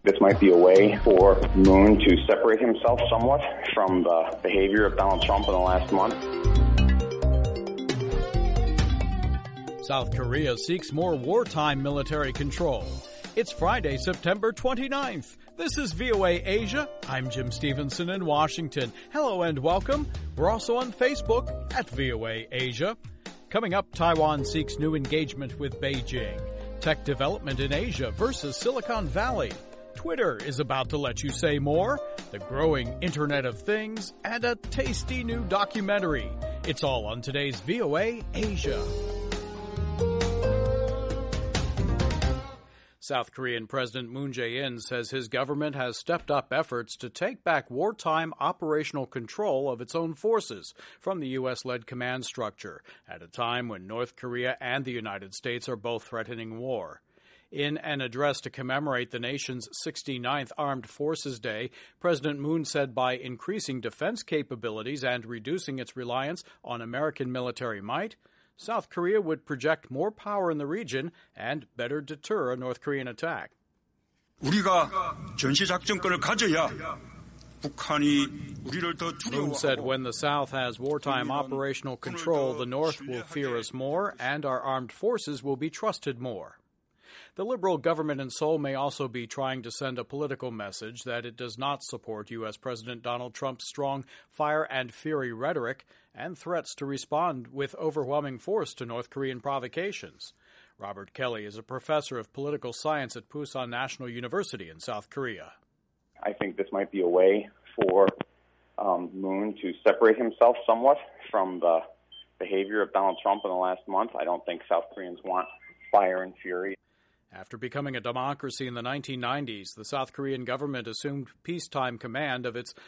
This might be a way for Moon to separate himself somewhat from the behavior of Donald Trump in the last month. South Korea seeks more wartime military control. It's Friday, September 29th. This is VOA Asia. I'm Jim Stevenson in Washington. Hello and welcome. We're also on Facebook at VOA Asia. Coming up, Taiwan seeks new engagement with Beijing. Tech development in Asia versus Silicon Valley. Twitter is about to let you say more. The growing Internet of Things and a tasty new documentary. It's all on today's VOA Asia. South Korean President Moon Jae-in says his government has stepped up efforts to take back wartime operational control of its own forces from the U.S.-led command structure at a time when North Korea and the United States are both threatening war. In an address to commemorate the nation's 69th Armed Forces Day, President Moon said by increasing defense capabilities and reducing its reliance on American military might, South Korea would project more power in the region and better deter a North Korean attack. 우리가 전시작전권을 가져야 북한이 우리를 더 Moon said when the South has wartime operational control, the North will fear us more and our armed forces will be trusted more. The liberal government in Seoul may also be trying to send a political message that it does not support U.S. President Donald Trump's strong fire and fury rhetoric and threats to respond with overwhelming force to North Korean provocations. Robert Kelly is a professor of political science at Pusan National University in South Korea. I think this might be a way for Moon to separate himself somewhat from the behavior of Donald Trump in the last month. I don't think South Koreans want fire and fury. After becoming a democracy in the 1990s, the South Korean government assumed peacetime command of its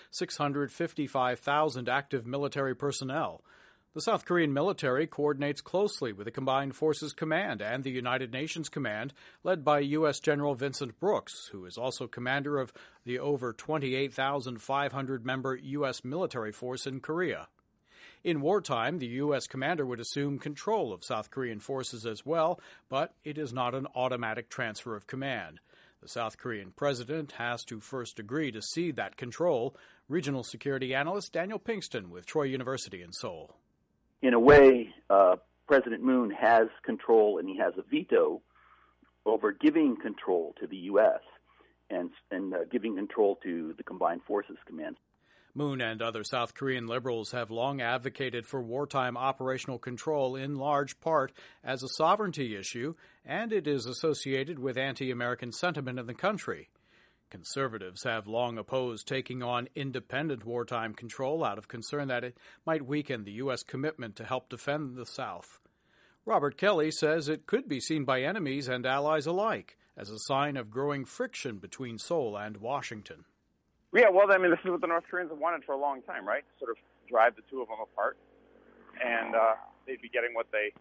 655,000 active military personnel. The South Korean military coordinates closely with the Combined Forces Command and the United Nations Command, led by U.S. General Vincent Brooks, who is also commander of the over 28,500-member U.S. military force in Korea. In wartime, the U.S. commander would assume control of South Korean forces as well, but it is not an automatic transfer of command. The South Korean president has to first agree to cede that control. Regional security analyst Daniel Pinkston with Troy University in Seoul. In a way, President Moon has control and he has a veto over giving control to the U.S. and giving control to the Combined Forces Command. Moon and other South Korean liberals have long advocated for wartime operational control in large part as a sovereignty issue, and it is associated with anti-American sentiment in the country. Conservatives have long opposed taking on independent wartime control out of concern that it might weaken the U.S. commitment to help defend the South. Robert Kelly says it could be seen by enemies and allies alike as a sign of growing friction between Seoul and Washington. Yeah, well, I mean, this is what the North Koreans have wanted for a long time, right? Sort of drive the two of them apart, and they'd be getting what they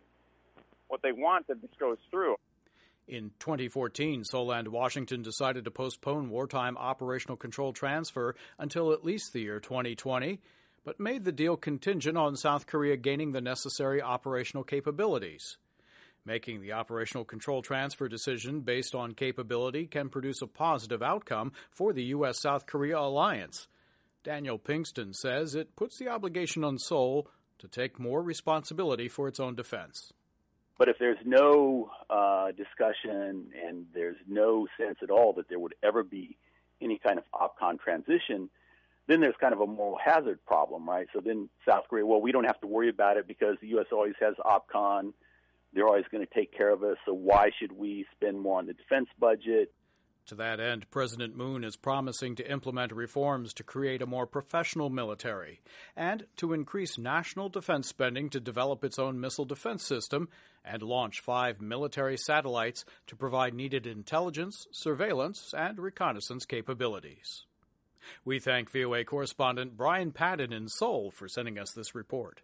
want if this goes through. In 2014, Seoul and Washington decided to postpone wartime operational control transfer until at least the year 2020, but made the deal contingent on South Korea gaining the necessary operational capabilities. Making the operational control transfer decision based on capability can produce a positive outcome for the U.S.-South Korea alliance. Daniel Pinkston says it puts the obligation on Seoul to take more responsibility for its own defense. But if there's no discussion and there's no sense at all that there would ever be any kind of OPCON transition, then there's kind of a moral hazard problem, right? So then South Korea, well, we don't have to worry about it because the U.S. always has OPCON. They're always going to take care of us, so why should we spend more on the defense budget? To that end, President Moon is promising to implement reforms to create a more professional military and to increase national defense spending to develop its own missile defense system and launch 5 military satellites to provide needed intelligence, surveillance, and reconnaissance capabilities. We thank VOA correspondent Brian Padden in Seoul for sending us this report.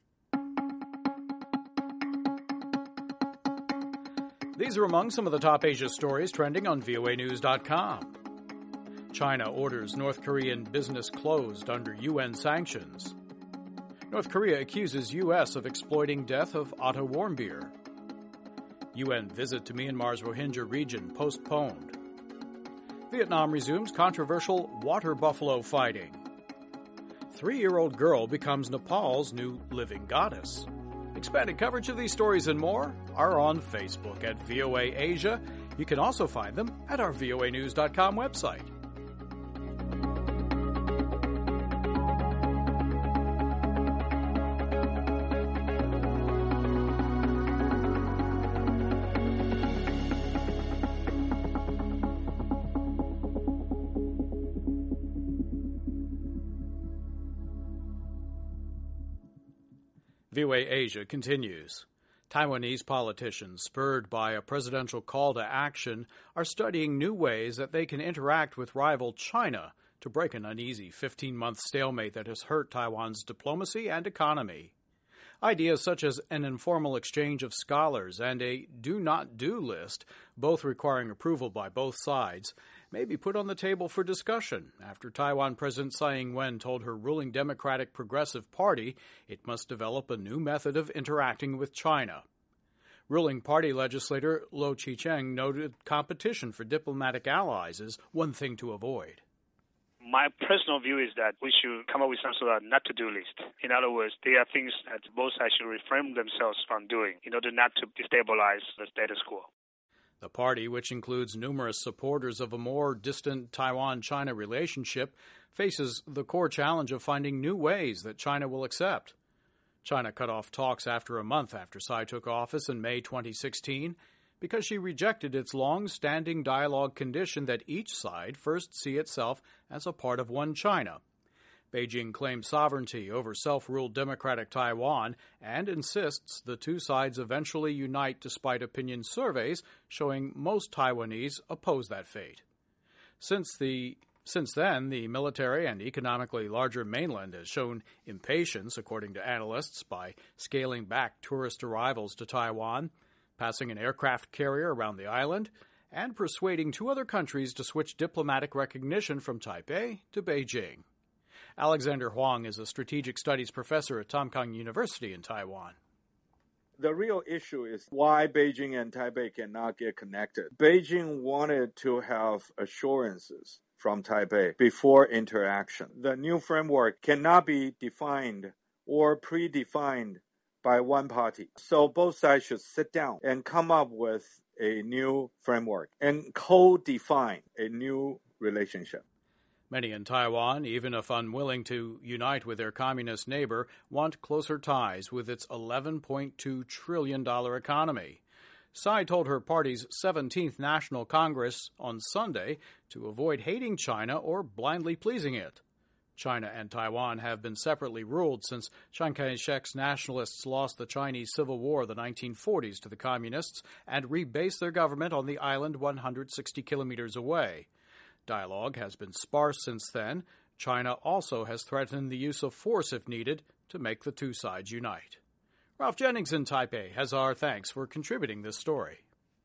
These are among some of the top Asia stories trending on voanews.com. China orders North Korean business closed under UN sanctions. North Korea accuses U.S. of exploiting death of Otto. UN visit to Myanmar's Rohingya region postponed. Vietnam resumes controversial water buffalo fighting. 3-year-old girl becomes Nepal's new living goddess. Expanded coverage of these stories and more are on Facebook at VOA Asia. You can also find them at our voanews.com website. VOA Asia continues. Taiwanese politicians, spurred by a presidential call to action, are studying new ways that they can interact with rival China to break an uneasy 15-month stalemate that has hurt Taiwan's diplomacy and economy. Ideas such as an informal exchange of scholars and a do-not-do list, both requiring approval by both sides, may be put on the table for discussion after Taiwan President Tsai Ing-wen told her ruling Democratic Progressive Party it must develop a new method of interacting with China. Ruling party legislator Lo Chi-cheng noted competition for diplomatic allies is one thing to avoid. My personal view is that we should come up with some sort of not-to-do list. In other words, there are things that both sides should refrain themselves from doing in order not to destabilize the status quo. The party, which includes numerous supporters of a more distant Taiwan-China relationship, faces the core challenge of finding new ways that China will accept. China cut off talks after a month after Tsai took office in May 2016 because she rejected its long-standing dialogue condition that each side first see itself as a part of one China. Beijing claims sovereignty over self-ruled democratic Taiwan and insists the two sides eventually unite despite opinion surveys showing most Taiwanese oppose that fate. Since then, the military and economically larger mainland has shown impatience, according to analysts, by scaling back tourist arrivals to Taiwan, passing an aircraft carrier around the island, and persuading 2 other countries to switch diplomatic recognition from Taipei to Beijing. Alexander Huang is a strategic studies professor at Tamkang University in Taiwan. The real issue is why Beijing and Taipei cannot get connected. Beijing wanted to have assurances from Taipei before interaction. The new framework cannot be defined or predefined by one party. So both sides should sit down and come up with a new framework and co-define a new relationship. Many in Taiwan, even if unwilling to unite with their communist neighbor, want closer ties with its $11.2 trillion economy. Tsai told her party's 17th National Congress on Sunday to avoid hating China or blindly pleasing it. China and Taiwan have been separately ruled since Chiang Kai-shek's nationalists lost the Chinese Civil War of the 1940s to the communists and rebased their government on the island 160 kilometers away. Dialogue has been sparse since then. China also has threatened the use of force if needed to make the two sides unite. Ralph Jennings in Taipei has our thanks for contributing this story.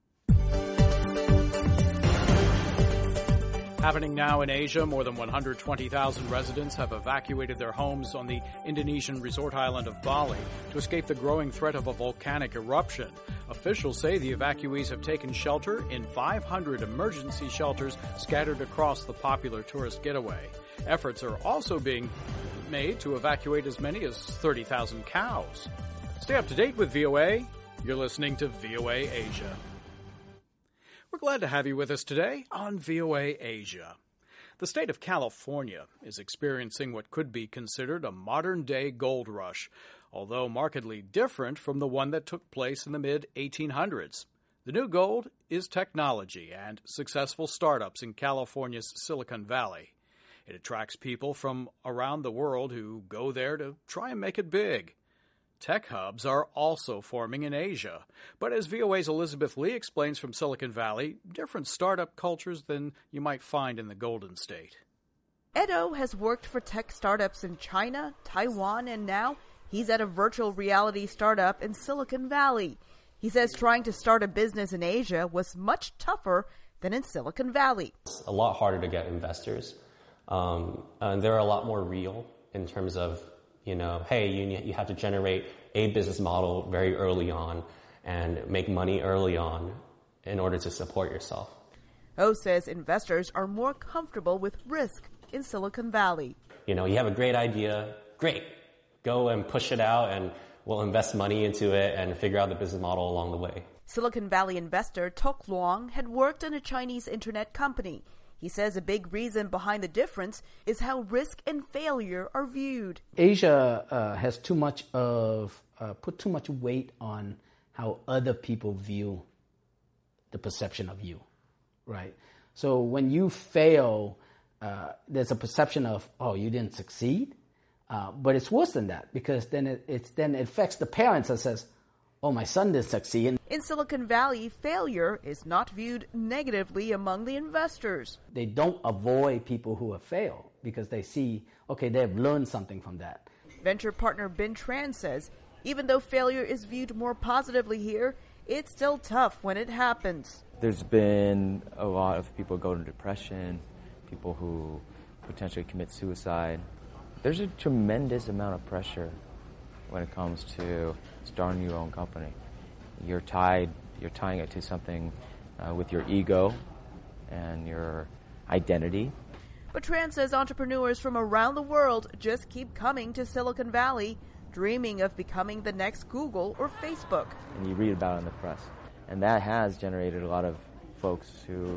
Happening now in Asia, more than 120,000 residents have evacuated their homes on the Indonesian resort island of Bali to escape the growing threat of a volcanic eruption. Officials say the evacuees have taken shelter in 500 emergency shelters scattered across the popular tourist getaway. Efforts are also being made to evacuate as many as 30,000 cows. Stay up to date with VOA. You're listening to VOA Asia. We're glad to have you with us today on VOA Asia. The state of California is experiencing what could be considered a modern-day gold rush, although markedly different from the one that took place in the mid-1800s. The new gold is technology and successful startups in California's Silicon Valley. It attracts people from around the world who go there to try and make it big. Tech hubs are also forming in Asia. But as VOA's Elizabeth Lee explains from Silicon Valley, different startup cultures than you might find in the Golden State. Edo has worked for tech startups in China, Taiwan, and now he's at a virtual reality startup in Silicon Valley. He says trying to start a business in Asia was much tougher than in Silicon Valley. It's a lot harder to get investors. And they're a lot more real in terms of, hey, you have to generate a business model very early on and make money early on in order to support yourself. O says investors are more comfortable with risk in Silicon Valley. You have a great idea, great. Go and push it out and we'll invest money into it and figure out the business model along the way. Silicon Valley investor Tok Luong had worked in a Chinese internet company. He says a big reason behind the difference is how risk and failure are viewed. Asia has put too much weight on how other people view the perception of you, right? So when you fail, there's a perception of, oh, you didn't succeed. But it's worse than that, because then it affects the parents that says, oh, my son didn't succeed. In Silicon Valley, failure is not viewed negatively among the investors. They don't avoid people who have failed because they see, okay, they've learned something from that. Venture partner Ben Tran says, even though failure is viewed more positively here, it's still tough when it happens. There's been a lot of people go into depression, people who potentially commit suicide. There's a tremendous amount of pressure when it comes to starting your own company. You're tying it to something with your ego and your identity. But Tran says entrepreneurs from around the world just keep coming to Silicon Valley, dreaming of becoming the next Google or Facebook. And you read about it in the press. And that has generated a lot of folks who,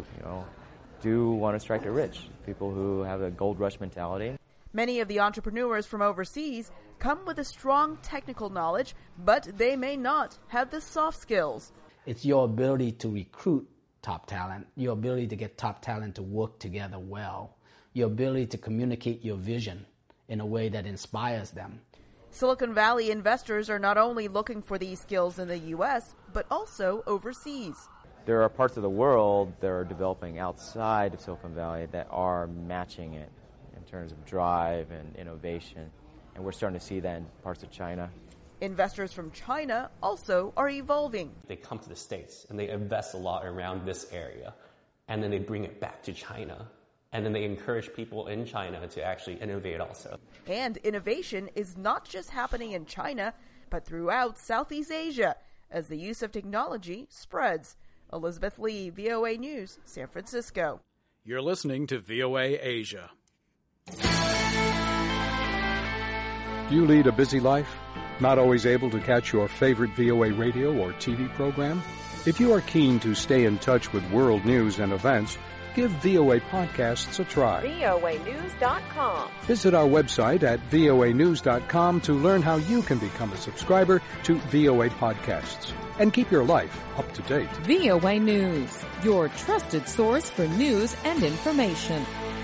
do want to strike it rich. People who have a gold rush mentality. Many of the entrepreneurs from overseas come with a strong technical knowledge, but they may not have the soft skills. It's your ability to recruit top talent, your ability to get top talent to work together well, your ability to communicate your vision in a way that inspires them. Silicon Valley investors are not only looking for these skills in the U.S., but also overseas. There are parts of the world that are developing outside of Silicon Valley that are matching it in terms of drive and innovation, and we're starting to see that in parts of China. Investors from China also are evolving. They come to the States and they invest a lot around this area, and then they bring it back to China, and then they encourage people in China to actually innovate also. And innovation is not just happening in China, but throughout Southeast Asia as the use of technology spreads. Elizabeth Lee, VOA News, San Francisco. You're listening to VOA Asia. Do you lead a busy life? Not always able to catch your favorite VOA radio or TV program? If you are keen to stay in touch with world news and events, give VOA Podcasts a try. voanews.com. Visit our website at voanews.com to learn how you can become a subscriber to VOA Podcasts and keep your life up to date. VOA News, your trusted source for news and information.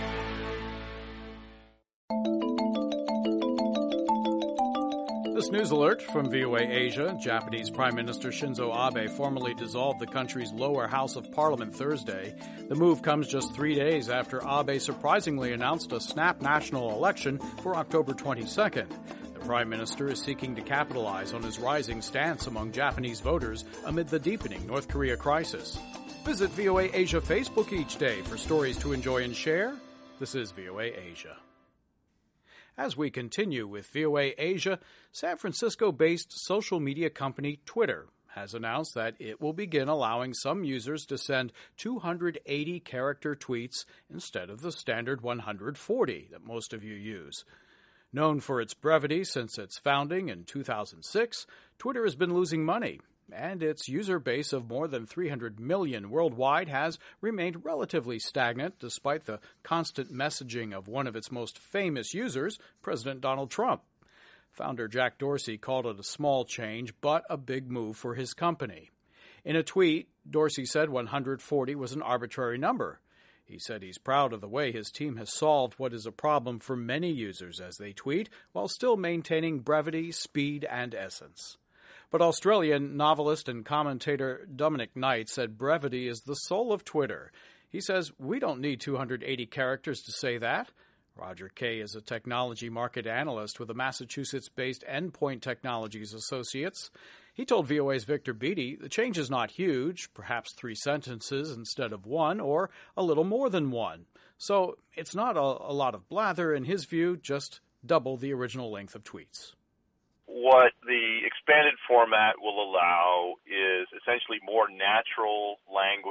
This news alert from VOA Asia. Japanese Prime Minister Shinzo Abe formally dissolved the country's lower house of parliament Thursday. The move comes just 3 days after Abe surprisingly announced a snap national election for October 22nd. The Prime Minister is seeking to capitalize on his rising stance among Japanese voters amid the deepening North Korea crisis. Visit VOA Asia Facebook each day for stories to enjoy and share. This is VOA Asia. As we continue with VOA Asia, San Francisco-based social media company Twitter has announced that it will begin allowing some users to send 280-character tweets instead of the standard 140 that most of you use. Known for its brevity since its founding in 2006, Twitter has been losing money, and its user base of more than 300 million worldwide has remained relatively stagnant despite the constant messaging of one of its most famous users, President Donald Trump. Founder Jack Dorsey called it a small change, but a big move for his company. In a tweet, Dorsey said 140 was an arbitrary number. He said he's proud of the way his team has solved what is a problem for many users as they tweet, while still maintaining brevity, speed, and essence. But Australian novelist and commentator Dominic Knight said brevity is the soul of Twitter. He says, "We don't need 280 characters to say that." Roger Kay is a technology market analyst with the Massachusetts-based Endpoint Technologies Associates. He told VOA's Victor Beattie the change is not huge, perhaps 3 sentences instead of 1, or a little more than 1. So it's not a lot of blather, in his view, just double the original length of tweets. What the expanded format will allow is essentially more natural language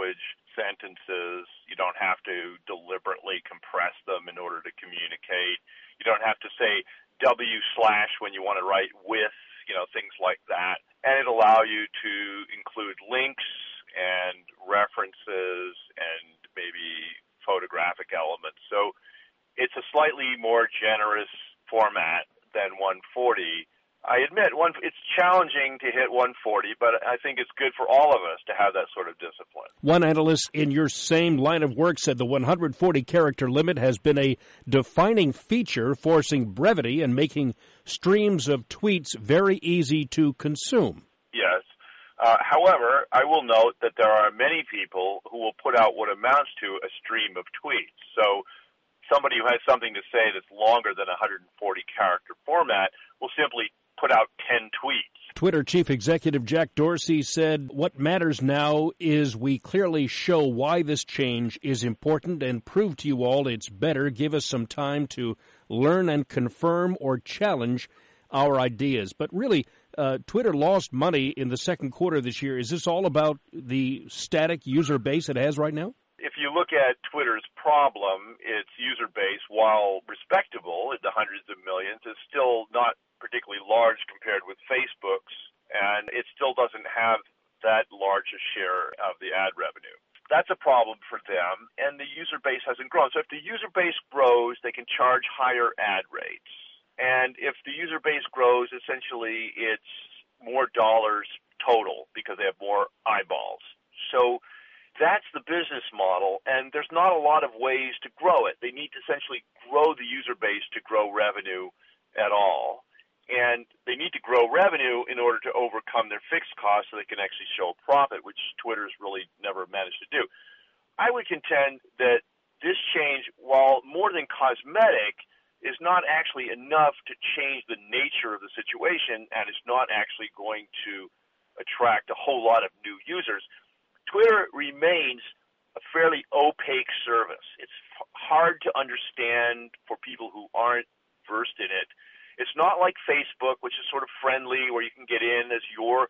sentences. You don't have to deliberately compress them in order to communicate. You don't have to say W/ when you want to write with, things like that. And it allows you to include links and references and maybe photographic elements. So it's a slightly more generous format than 140. I admit it's challenging to hit 140, but I think it's good for all of us to have that sort of discipline. One analyst in your same line of work said the 140-character limit has been a defining feature, forcing brevity and making streams of tweets very easy to consume. Yes. However, I will note that there are many people who will put out what amounts to a stream of tweets. So somebody who has something to say that's longer than a 140-character format will simply put out 10 tweets. Twitter Chief Executive Jack Dorsey said, "What matters now is we clearly show why this change is important and prove to you all it's better. Give us some time to learn and confirm or challenge our ideas." But really, Twitter lost money in the second quarter of this year. Is this all about the static user base it has right now? If you look at Twitter's problem, its user base, while respectable at the hundreds of millions, is still not particularly large compared with Facebook's, and it still doesn't have that large a share of the ad revenue. That's a problem for them, and the user base hasn't grown. So if the user base grows, they can charge higher ad rates. And if the user base grows, essentially it's more dollars total because they have more eyeballs. So that's the business model, and there's not a lot of ways to grow it. They need to essentially grow the user base to grow revenue at all. And they need to grow revenue in order to overcome their fixed costs so they can actually show a profit, which Twitter's really never managed to do. I would contend that this change, while more than cosmetic, is not actually enough to change the nature of the situation, and it's not actually going to attract a whole lot of new users. Twitter remains a fairly opaque service. It's hard to understand for people who aren't versed in it. It's not like Facebook, which is sort of friendly, where you can get in as your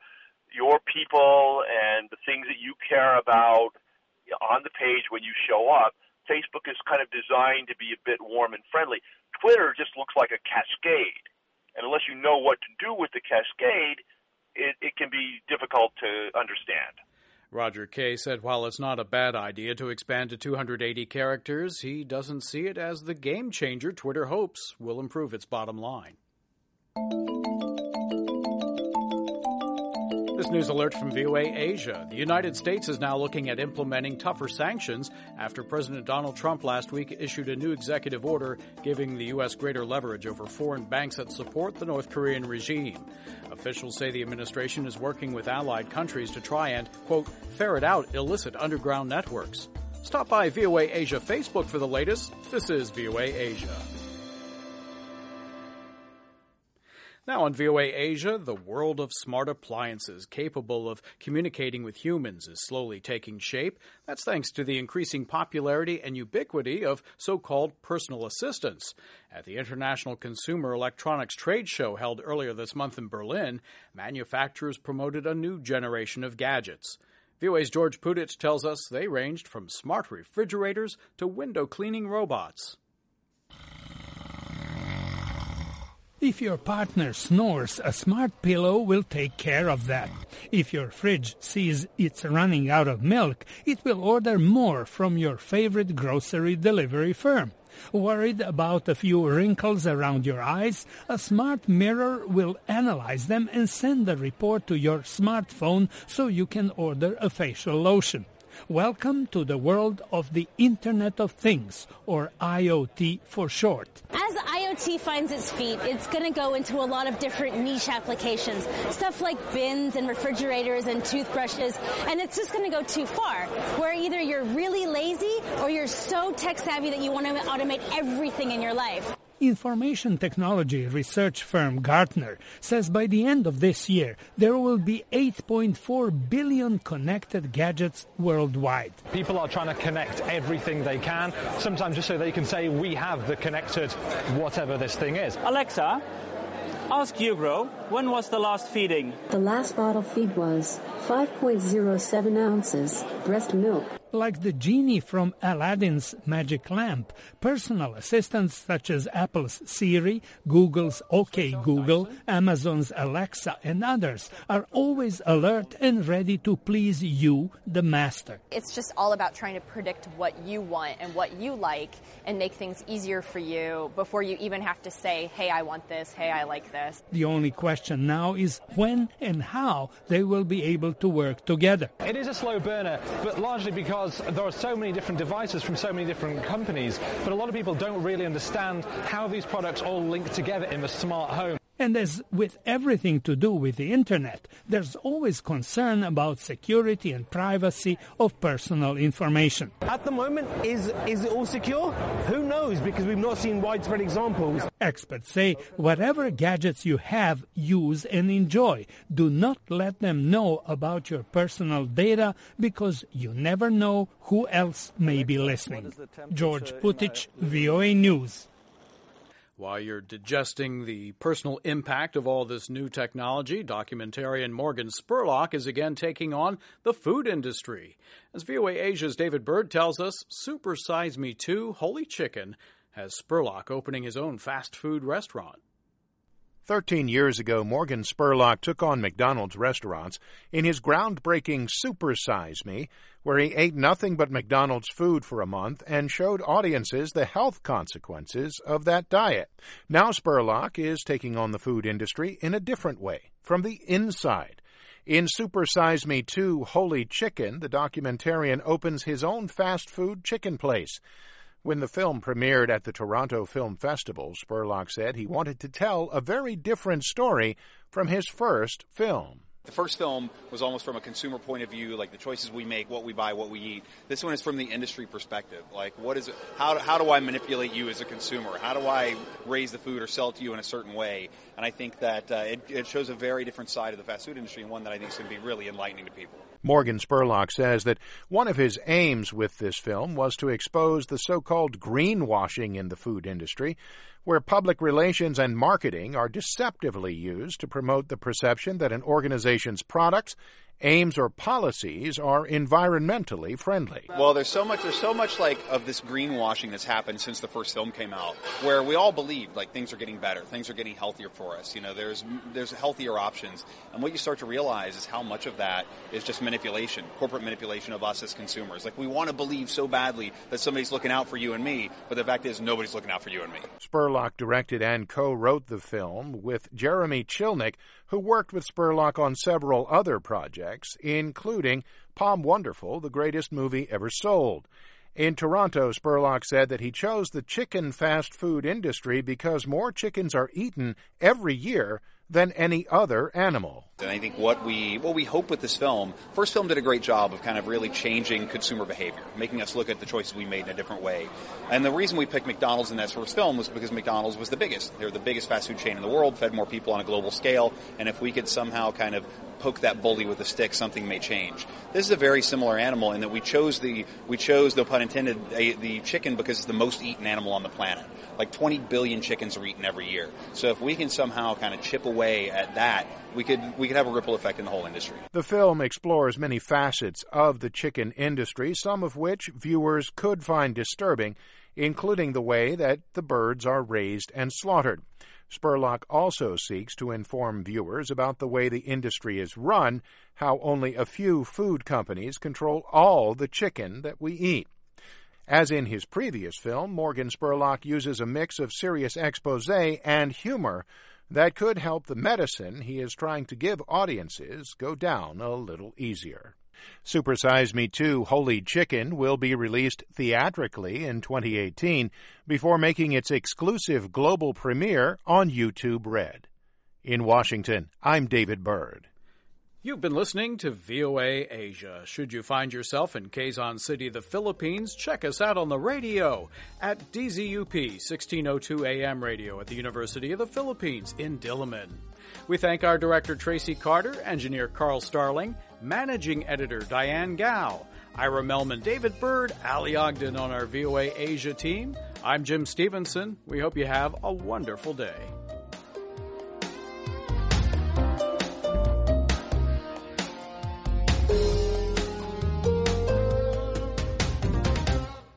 people and the things that you care about on the page when you show up. Facebook is kind of designed to be a bit warm and friendly. Twitter just looks like a cascade. And unless you know what to do with the cascade, it can be difficult to understand. Roger Kay said while it's not a bad idea to expand to 280 characters, he doesn't see it as the game changer Twitter hopes will improve its bottom line. This news alert from VOA Asia. The United States is now looking at implementing tougher sanctions after President Donald Trump last week issued a new executive order giving the U.S. greater leverage over foreign banks that support the North Korean regime. Officials say the administration is working with allied countries to try and, quote, ferret out illicit underground networks. Stop by VOA Asia Facebook for the latest. This is VOA Asia. Now on VOA Asia, the world of smart appliances capable of communicating with humans is slowly taking shape. That's thanks to the increasing popularity and ubiquity of so-called personal assistants. At the International Consumer Electronics Trade Show held earlier this month in Berlin, manufacturers promoted a new generation of gadgets. VOA's George Pudich tells us they ranged from smart refrigerators to window cleaning robots. If your partner snores, a smart pillow will take care of that. If your fridge sees it's running out of milk, it will order more from your favorite grocery delivery firm. Worried about a few wrinkles around your eyes, a smart mirror will analyze them and send a report to your smartphone so you can order a facial lotion. Welcome to the world of the Internet of Things, or IoT for short. As IoT finds its feet, it's going to go into a lot of different niche applications, stuff like bins and refrigerators and toothbrushes, and it's just going to go too far, where either you're really lazy or you're so tech-savvy that you want to automate everything in your life. Information technology research firm Gartner says by the end of this year, there will be 8.4 billion connected gadgets worldwide. People are trying to connect everything they can, sometimes just so they can say, we have the connected whatever this thing is. Alexa, ask Hugo, when was the last feeding? The last bottle feed was 5.07 ounces breast milk. like the genie from Aladdin's magic lamp. Personal assistants such as Apple's Siri, Google's OK Google, Amazon's Alexa, and others are always alert and ready to please you, the master. It's just all about trying to predict what you want and what you like and make things easier for you before you even have to say, hey, I want this, hey, I like this. The only question now is when and how they will be able to work together. It is a slow burner, but largely because there are so many different devices from so many different companies, but a lot of people don't really understand how these products all link together in the smart home. And as with everything to do with the internet, there's always concern about security and privacy of personal information. At the moment, is it all secure? Who knows, because we've not seen widespread examples. Experts say whatever gadgets you have, use and enjoy. Do not let them know about your personal data, because you never know who else may be listening. George Putic, VOA News. While you're digesting the personal impact of all this new technology, documentarian Morgan Spurlock is again taking on the food industry. As VOA Asia's David Bird tells us, Super Size Me 2 Holy Chicken has Spurlock opening his own fast food restaurant. 13 years ago, Morgan Spurlock took on McDonald's restaurants in his groundbreaking Super Size Me, where he ate nothing but McDonald's food for a month and showed audiences the health consequences of that diet. Now Spurlock is taking on the food industry in a different way, from the inside. In Super Size Me 2 Holy Chicken, the documentarian opens his own fast food chicken place. When the film premiered at the Toronto Film Festival, Spurlock said he wanted to tell a very different story from his first film. The first film was almost from a consumer point of view, like the choices we make, what we buy, what we eat. This one is from the industry perspective. Like, what is it? How do I manipulate you as a consumer? How do I raise the food or sell it to you in a certain way? And I think that it shows a very different side of the fast food industry, and one that I think is going to be really enlightening to people. Morgan Spurlock says that one of his aims with this film was to expose the so-called greenwashing in the food industry, where public relations and marketing are deceptively used to promote the perception that an organization's products, aims, or policies are environmentally friendly. Well, there's so much like of this greenwashing that's happened since the first film came out, where we all believed like things are getting better, things are getting healthier for us. You know, there's healthier options, and what you start to realize is how much of that is just manipulation, corporate manipulation of us as consumers. Like, we want to believe so badly that somebody's looking out for you and me, but the fact is nobody's looking out for you and me. Spurlock directed and co-wrote the film with Jeremy Chilnick, who worked with Spurlock on several other projects, including Palm Wonderful, the greatest movie ever sold. In Toronto, Spurlock said that he chose the chicken fast food industry because more chickens are eaten every year than any other animal. And I think what we hope with this film, first film did a great job of kind of really changing consumer behavior, making us look at the choices we made in a different way. And the reason we picked McDonald's in that first film was because McDonald's was the biggest. They were the biggest fast food chain in the world, fed more people on a global scale, and if we could somehow kind of poke that bully with a stick, something may change. This is a very similar animal in that we chose, no pun intended, the chicken because it's the most eaten animal on the planet. Like 20 billion chickens are eaten every year. So if we can somehow kind of chip away at that, we could have a ripple effect in the whole industry. The film explores many facets of the chicken industry, some of which viewers could find disturbing, including the way that the birds are raised and slaughtered. Spurlock also seeks to inform viewers about the way the industry is run, how only a few food companies control all the chicken that we eat. As in his previous film, Morgan Spurlock uses a mix of serious exposé and humor that could help the medicine he is trying to give audiences go down a little easier. Super Size Me 2 Holy Chicken will be released theatrically in 2018 before making its exclusive global premiere on YouTube Red. In Washington, I'm David Bird. You've been listening to VOA Asia. Should you find yourself in Quezon City, the Philippines, check us out on the radio at DZUP 1602 AM radio at the University of the Philippines in Diliman. We thank our director Tracy Carter, engineer Carl Starling, managing editor Diane Gao, Ira Melman, David Bird, Ali Ogden on our VOA Asia team. I'm Jim Stevenson. We hope you have a wonderful day.